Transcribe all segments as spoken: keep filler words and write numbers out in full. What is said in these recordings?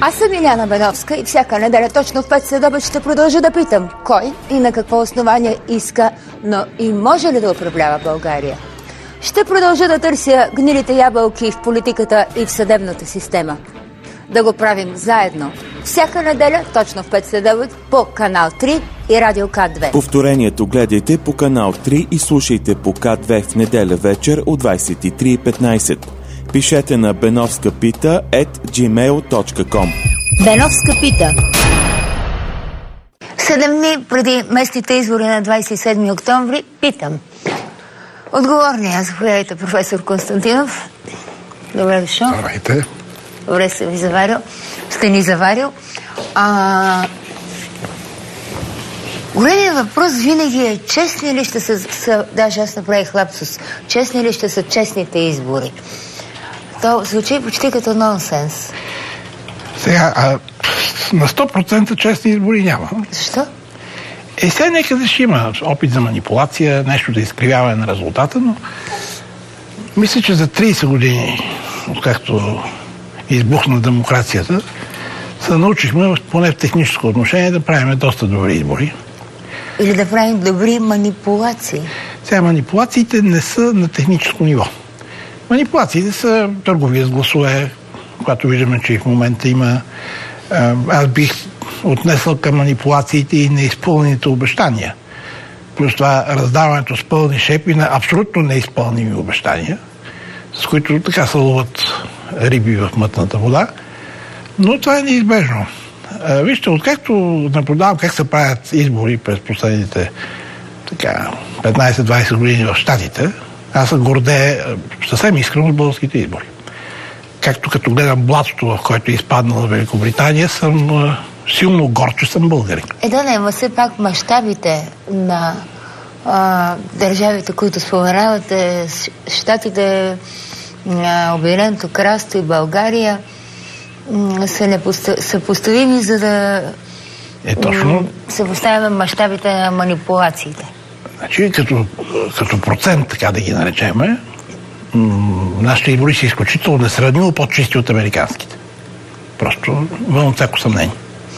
Аз съм Иляна Беновска и всяка неделя точно в пет следобед ще продължа да питам кой и на какво основание иска, но и може ли да управлява България. Ще продължа да търся гнилите ябълки в политиката и в съдебната система. Да го правим заедно. Всяка неделя точно в пет следобед по канал три и Радио К две. Повторението гледайте по канал три и слушайте по К две в неделя вечер от двадесет и три и петнадесет. Пишете на benovskapita ет джимейл точка ком. Беновска пита. Седем дни преди местните избори на двадесет и седми октомври питам. Отговорния, заповядайте, професор Константинов. Добре дошъл. Здравейте. Добре сте ви заварил. Сте ни заварил. А... Големият въпрос винаги е честни ли ще са, са... Даже аз направих лапсус. Честни ли ще са честните избори? То звучи почти като нонсенс. Сега, а, на сто процента честни избори няма. Защо? Е, сега някъде ще има опит за манипулация, нещо да изкривяване на резултата, но мисля, че за тридесет години, откакто избухна демокрацията, се научихме, поне в техническо отношение, да правим доста добри избори. Или да правим добри манипулации. Сега манипулациите не са на техническо ниво. Манипулациите са търговия с гласове, когато виждаме, че в момента има... Аз бих отнесъл към манипулациите и неизпълнените обещания. Плюс това раздаването с пълни шепи на абсолютно неизпълними обещания, с които така се ловят риби в мътната вода. Но това е неизбежно. Вижте, откакто наблюдавам как се правят избори през последните така, петнадесет-двадесет години в Щатите, аз се гордея съвсем искрено с българските избори. Както като гледам блатото, в което е изпаднала Великобритания, съм силно горд, че съм българин. Е, да, не, но все пак мащабите на а, държавите, които споменавате, Щатите, Обединеното кралство и България, са, непоста... са поставими, за да е, точно... се поставяме мащабите на манипулациите. Значи, като, като процент, така да ги наречеме, нашите избори са изключително несравнимо по-чисти от американските. Просто вън всяко съмнение.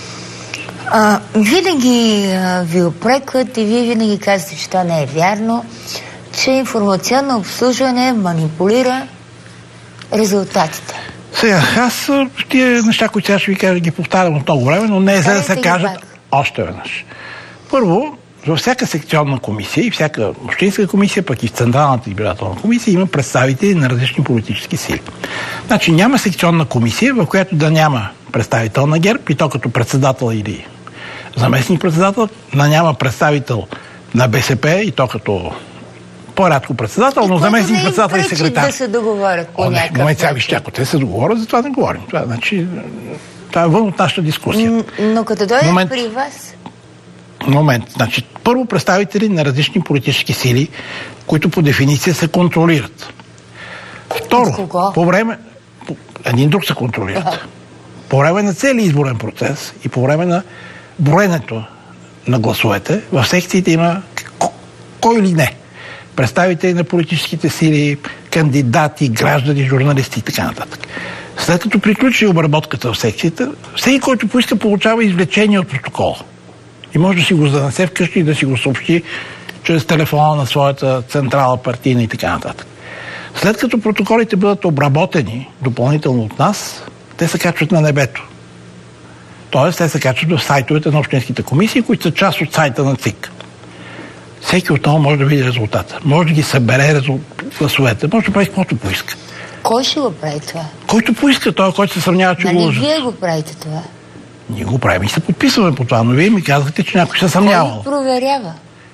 А, винаги а, ви опрекват и вие винаги казвате, че това не е вярно, че информационно обслужване манипулира резултатите. Сега, аз тия неща, които сега ще ви кажа, ги повтарям от много време, но не е за да се кажат още веднъж. Първо, във всяка секционна комисия и всяка общинска комисия, пък и в Централната избирателна комисия има представители на различни политически сили. Значи няма секционна комисия, в която да няма представител на ГЕРБ, и то като председател или заместник председател, да няма представител на БСП, и то като по-рядко председател, но заместник председател и секретар. Да се договорят по някакъв момент. Сега вижте, ако те се договорят, за това не говорим. Това, значи, това е вън от нашата дискусия. Н- но като дойдат момент... при вас... Момент. Значи, първо представители на различни политически сили, които по дефиниция се контролират. Второ, по време... По... Един друг се контролират. Ага. По време на целия изборен процес и по време на броенето на гласовете, в секциите има кой или не. Представители на политическите сили, кандидати, граждани, журналисти и така нататък. След като приключи обработката в секцията, всеки, който поиска, получава извлечение от протокола. И може да си го занесе вкъщи и да си го съобщи чрез телефона на своята централа партийна и така нататък. След като протоколите бъдат обработени допълнително от нас, те се качват на небето. Тоест, те се качват в сайтовете на общинските комисии, които са част от сайта на ЦИК. Всеки отново може да види резултата. Може да ги събере резул... гласовете. Може да прави каквото поиска. Кой ще го прави това? Който поиска, той, който се съмнява, че нали го лъжат. Вие го правите това? Ние го правим и се подписваме по това, но вие ми казахте, че някой се съмнявал. Кой проверява?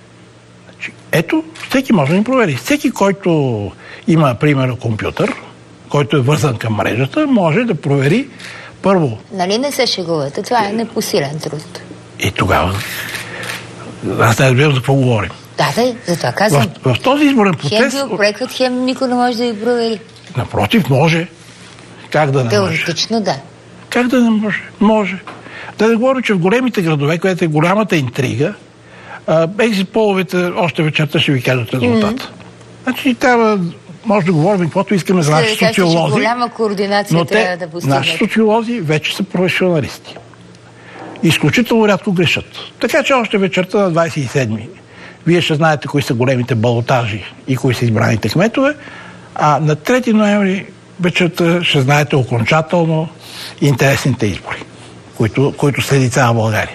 Ето, всеки може да ни провери. Всеки, който има, примерно, компютър, който е вързан към мрежата, може да провери първо. Нали не се шегувате? Това е непосилен труд. И тогава аз не разбирам за какво говорим. Да, да, за това казвам. В, в този изборен процес... Хем ви опрекват, хем никой не може да ви провери. Напротив, може. Как да не може? Теоретично да. Как да не може? Може. Да не говоря, че в големите градове, където е голямата интрига, екзит половете още вечерта ще ви кажат резултата. Mm-hmm. Значи трябва може да говорим каквото искаме за нашите социолози. Голяма координация но трябва те, да постигнат. Нашите социолози вече са професионалисти. Изключително рядко грешат. Така че още вечерта на двадесет и седми вие ще знаете кои са големите балотажи и кои са избраните кметове, а на трети ноември вечерта ще знаете окончателно интересните избори, които, които следи цяла България.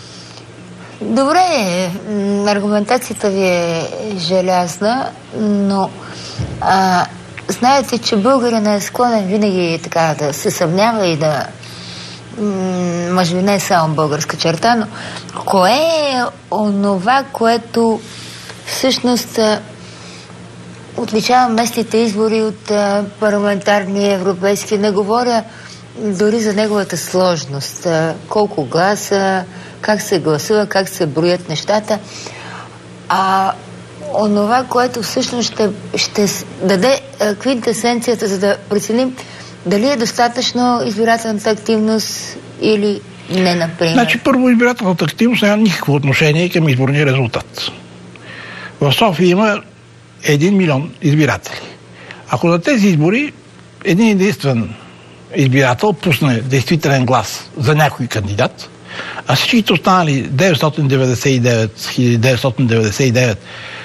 Добре, аргументацията ви е желязна, но а, знаете, че българин е склонен винаги така да се съмнява и да може би не е само българска черта, но кое е онова, което всъщност отличава местните избори от парламентарни европейски? Не говоря дори за неговата сложност. Колко гласа, как се гласува, как се броят нещата. А онова, което всъщност ще, ще даде квинтесенцията, за да преценим дали е достатъчно избирателната активност или не, например? Значи, първо, избирателната активност няма никакво отношение към изборния резултат. В София има един милион избиратели. Ако на тези избори един единствен избирател пусне действителен глас за някой кандидат, а всичките останали деветстотин деветдесет и девет хиляди деветстотин деветдесет и девет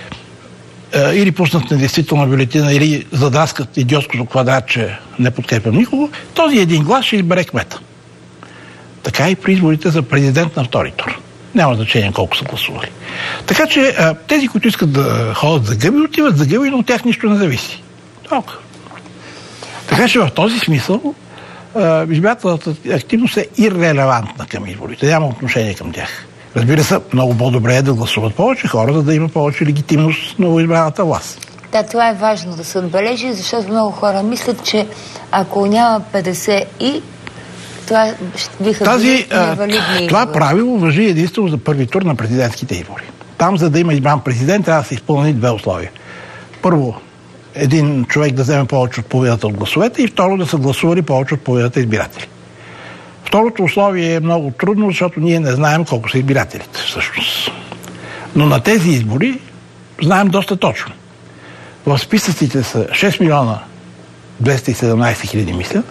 или пуснат недействителна бюлетина, или задраскат идиотското квадратче не подкрепям никого, този един глас ще избере кмета. Така и при изборите за президент на втори тур. Няма значение колко са гласували. Така че тези, които искат да ходят за гъби, отиват за гъби, но от тях нищо не зависи. Толкова. Така че в този смисъл избирателната активност е иррелевантна към изборите. Няма отношение към тях. Разбира се, много по-добре е да гласуват повече хора, за да има повече легитимност на новоизбраната власт. Да, това е важно да се отбележи, защото много хора мислят, че ако няма петдесет и това биха били невалидни. Това правило важи единствено за първи тур на президентските избори. Там, за да има избран президент, трябва да се изпълни две условия. Първо, един човек да вземе повече от половината от гласовете и второ, да са гласували повече от половината избиратели. Второто условие е много трудно, защото ние не знаем колко са избирателите всъщност. Но на тези избори знаем доста точно. В списъците са шест милиона двеста и седемнадесет хиляди, мисля,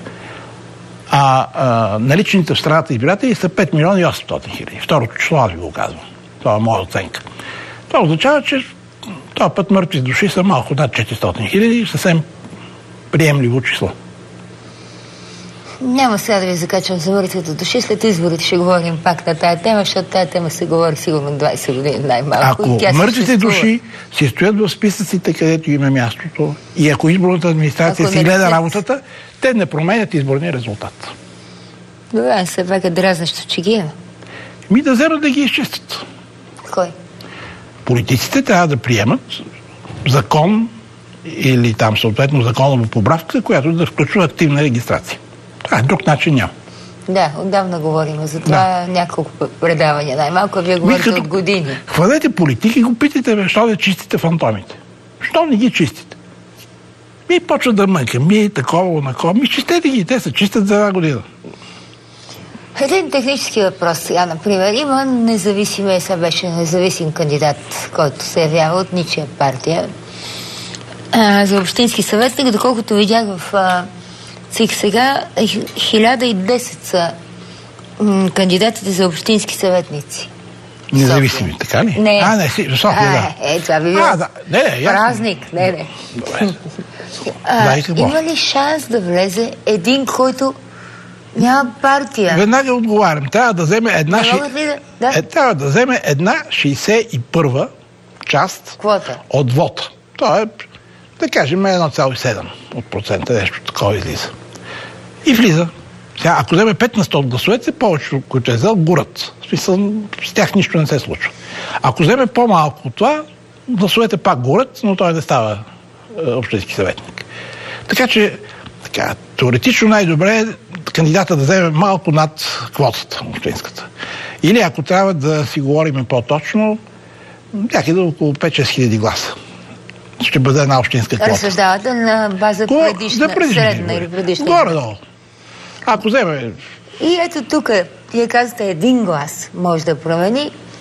а, а наличните в страната избиратели са пет милиона и осемстотин хиляди. Второто число аз ви го казвам. Това е моя оценка. Това означава, че този път мъртви души са малко над четиристотин хиляди, съвсем приемливо число. Няма сега да ви закачам за мъртвите души. След изборите ще говорим пак на тая тема, защото тая тема се говори сигурно двадесет години най-малко. Ако мъртвите души си стоят в списъците, където им е мястото, и ако изборната администрация ако си гледа не... работата, те не променят изборния резултат. Добре, се века дразнещо, че ги има. Ми да вземат да ги изчистят. Кой? Политиците трябва да приемат закон или там съответно законова поправка, която да включва активна регистрация. А, друг начин няма. Да, отдавна говорим за това, да. Няколко предавания. Най-малко вие говорите като... от години. Хвалете политики и го питайте, бе, що да чистите фантомите? Що не ги чистите? Ми почва да мънка, ми такова, накова. Ми чистете ги, те се чистят за една година. Един технически въпрос сега, например. Има независим, сега беше независим кандидат, който се явява от ничия партия а, за общински съветник. Доколкото видях в а, ЦИК сега, хиляда и десет са м, кандидатите за общински съветници. Независими, така ли? Не. А, не, си, София, а, да. Е, това би било а, да. Не, не, празник. Не, не. Добре. А, има ли шанс да влезе един, който няма партия? Веднага отговарям. Трябва да вземе една, ши... да? е, трябва да вземе една шейсет и първа част Квота. От вота. Това е, да кажем, едно цяло и седем от процента, нещо такова излиза. И влиза. Сега, ако вземе пет на сто от гласовете, повечето, които е взел, горят. В смисъл, с тях нищо не се случва. Ако вземе по-малко от това, гласовете пак горят, но той не става е, общински съветник. Така че, така, теоретично най-добре е кандидата да вземе малко над квотата общинската. Или ако трябва да си говорим по-точно, някъде около пет-шест хиляди гласа. Ще бъде една общинска квота. Разсъждавате на база предишна, да, предишна средна или предишна. Горе-долу. Ако вземе... И ето тук, вие казвате, един глас може да промени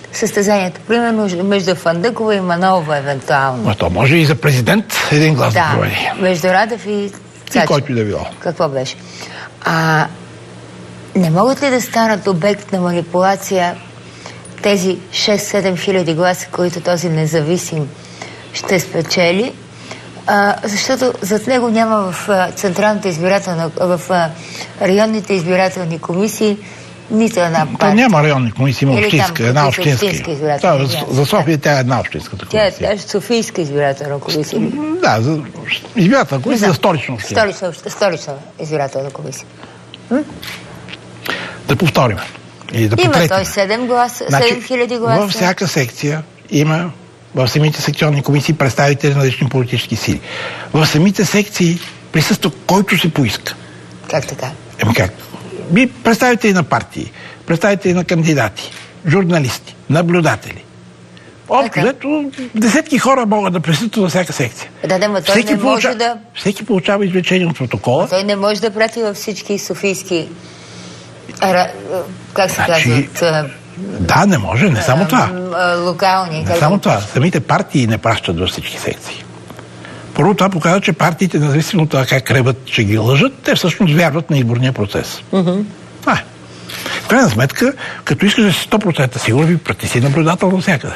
състезанието. Примерно между Фандъкова и Манолова, евентуално. Но то може и за президент един глас да, да проведи. Между Радев и Цачев. И който и да било. Какво беше? А не могат ли да станат обект на манипулация тези шест-седем хиляди гласа, които този независим ще спечели? А, защото зад него няма в а, Централната избирателна, в а, районните избирателни комисии нито една партия. То няма районни комисии, има общинска, една общинска. Да, за, за София тя е една общинската комисия. Тя е Софийска избирателна комисия. Да, за избирателна комисия, за столична община. Столична, столична избирателна комисия. М? Да повторим. И да има той седем гласа, седем хиляди гласа. Във всяка секция има в самите секционни комисии представители на различни политически сили. В самите секции присъства който се поиска. Как така? Еми как? Би представители на партии, представители на кандидати, журналисти, наблюдатели. Общо, ето, десетки хора могат да присъстват във всяка секция. Да, да, но той всеки не може получа... да... Всеки получава извлечение от протокола. А той не може да прати във всички софийски... Ара... Как се значи... казват? Да, не може, не само това. Локални. Не само това. Самите партии не пращат във всички секции. Първо това показва, че партиите, независимо от това как кребат, че ги лъжат, те всъщност вярват на изборния процес. Mm-hmm. А, в крайна сметка, като искаш да си сто процента сигурен, прати си наблюдател навсякъде.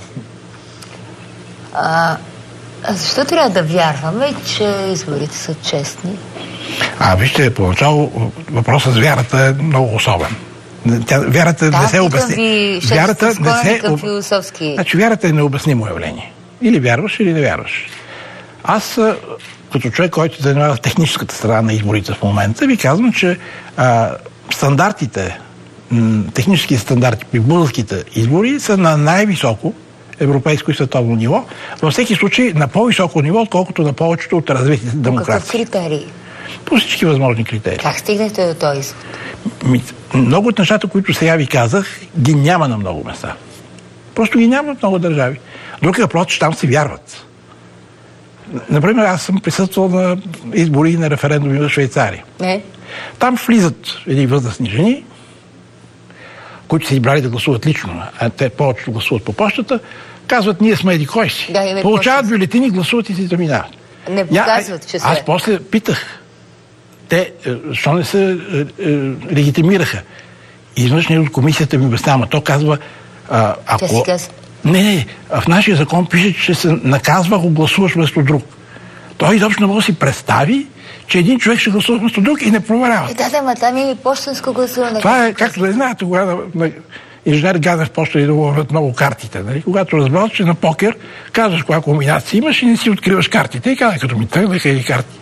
А, а защо трябва да вярваме, че изборите са честни? А, вижте, поначало въпросът с вярата е много особен. Тя, вярата да, не се обясни. Вярата не се об... философски. Значи вярата е необяснимо явление. Или вярваш, или не вярваш. Аз, като човек, който се занимава в техническата страна на изборите в момента, ви казвам, че а, стандартите, м, технически стандарти при българските избори са на най-високо европейско и световно ниво. Във всеки случай на по-високо ниво, отколкото на повечето от развитите демокрации. Какъв критерий? По всички възможни критерии. Как стигнете до този извод? Много от нещата, които сега ви казах, ги няма на много места. Просто ги няма в много държави. Друг е въпрос, че там се вярват. Например, аз съм присъствал на избори и на референдуми в Швейцария. Не. Там влизат едни възрастни жени, които са избрали да гласуват лично, а те повечето гласуват по почтата, казват, ние сме еди кой си. Да, получават бюлетини, гласуват и си заминават. Не показват, че са. Аз после питах. Те, защо не се е, е, легитимираха? И изведнъж от комисията ми обяснява, то казва, а, ако... Тя си казва. Не, не, в нашия закон пише, че се наказва, ако гласуваш вместо друг. Той изобщо не може да си представи, че един човек ще гласува вместо друг и не проверява. Е, да, да, ма там и почтенско гласуване. Това е, както да знаете, когато инженер Гадев почта и да говорят много картите. Нали? Когато разбрал, че на покер казваш коя комбинация имаш и не си откриваш картите. И каза, като ми тръгнаха и карти.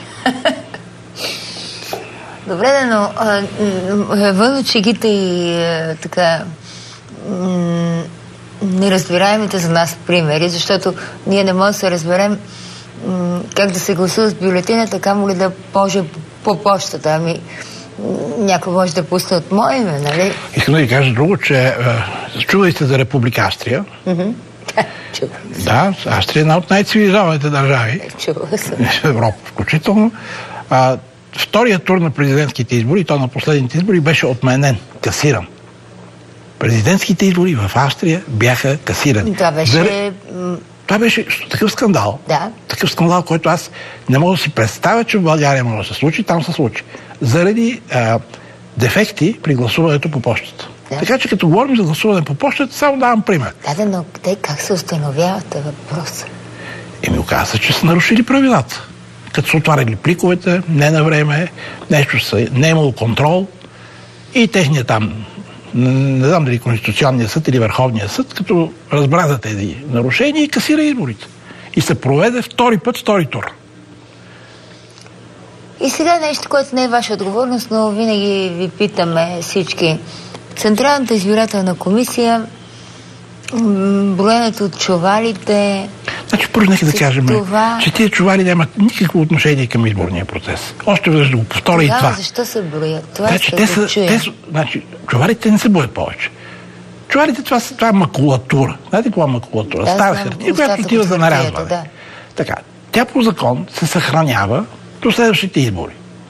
Добре, да, но а, вън от шегите и а, така м- неразбираемите за нас примери, защото ние не можем да се разберем м- как да се гласува с бюлетината, камо ли да може по почтата. Ами някой може да пусне от мое име, нали? Искам да ви кажа друго, че чували сте за Република Австрия. Mm-hmm. Да, Австрия е една от най-цивилизованите държави. Чува се. В Европа включително. А, вторият тур на президентските избори, то на последните избори, беше отменен, касиран. Президентските избори в Австрия бяха касирани. Това беше... За... Това беше такъв скандал. Да. Такъв скандал, който аз не мога да си представя, че в България може да се случи, там се случи. Заради а, дефекти при гласуването по почтата. Да. Така че като говорим за гласуване по почтата, само давам пример. Да, да, но те как се установяват въпроса? Еми оказа, че са нарушили правилата. Като са отваряли пликовете, не на време, нещо са, не е имало контрол и техният там, не знам дали Конституционния съд или Върховния съд, като разбра за тези нарушения и касира изборите. И се проведе втори път, втори тур. И сега нещо, което не е ваша отговорност, но винаги ви питаме всички. Централната избирателна комисия, броенето от чувалите... Значи, първо нека да кажем, това... че тия чували нямат никакво отношение към изборния процес. Още веднъж да го повторя и това. Защо се броят? Това значи, те са, те са, значи, чувалите не се боят повече. Чувалите, това, това е макулатура. Знаете каква е макулатура? Да, стара хартия, която отива за нарязване. Да. Така, тя по закон се съхранява до следващите избори.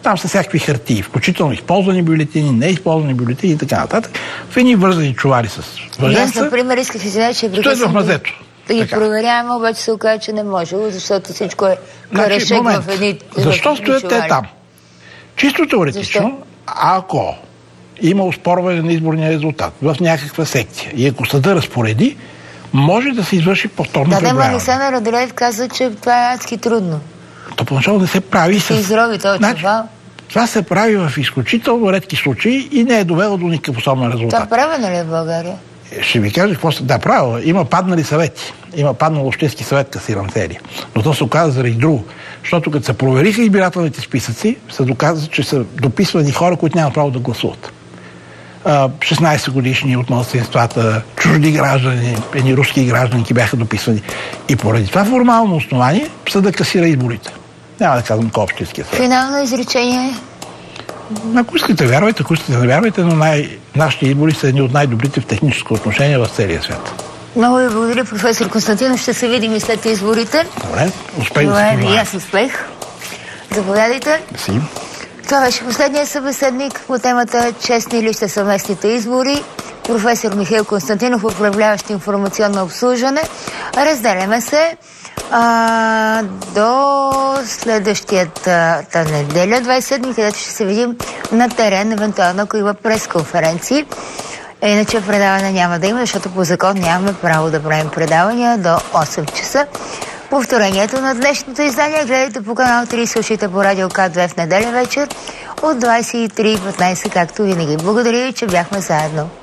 Там са всякакви хартии, включително използвани бюлетини, неизползвани бюлетини и така нататък. В едни вързани чувари с въженца. Аз, например, исках извиня, че стоят в мазето. Да ги проверяваме, обаче се оказа, че не може, защото всичко е карашек значи, в едни... Защо стоят те там? Чисто теоретично, защо? Ако има оспорване на изборния резултат в някаква секция и ако съда разпореди, може да се извърши повторно да, преброяване. Да, Александър Радулев каза, че това е адски трудно. То поначало не се прави с... изроби този значи, чувал. Това се прави в изключително редки случаи и не е довело до никакъв особен резултат. Това правено ли е в България? Ще ви кажа какво са... Да, правило. Има паднали съвети. Има паднал общински съвет касиран серия. Но то се оказа заради друго. Защото като се провериха избирателните списъци, се доказа, че са дописвани хора, които нямат право да гласуват. шестнайсет годишни от малцинствата, чужди граждани, едни руски гражданки бяха дописвани. И поради това формално основание съда касира изборите. Няма да казвам кой общинския съвет. Финално изречение. Ако искате вярвайте, ако искате не вярвайте, но най... нашите избори са едни от най-добрите в техническо отношение в целия свят. Много ви благодаря, професор Константинов. Ще се видим и след изборите. Добре, успех да се и аз успех. Заповядайте. Си. Това беше последния събеседник по темата честни ли ще са местните избори. Професор Михаил Константинов, управляващ информационно обслужване. Разделяме се а, до следващата неделя, двайсет седми, където ще се видим на терен, евентуално ако има пресконференции. Иначе предаване няма да има, защото по закон нямаме право да правим предавания до осем часа. Повторението на днешното издание гледайте по канал три, слушайте по радио К две в неделя вечер от двайсет и три и петнайсет, както винаги. Благодаря ви, че бяхме заедно.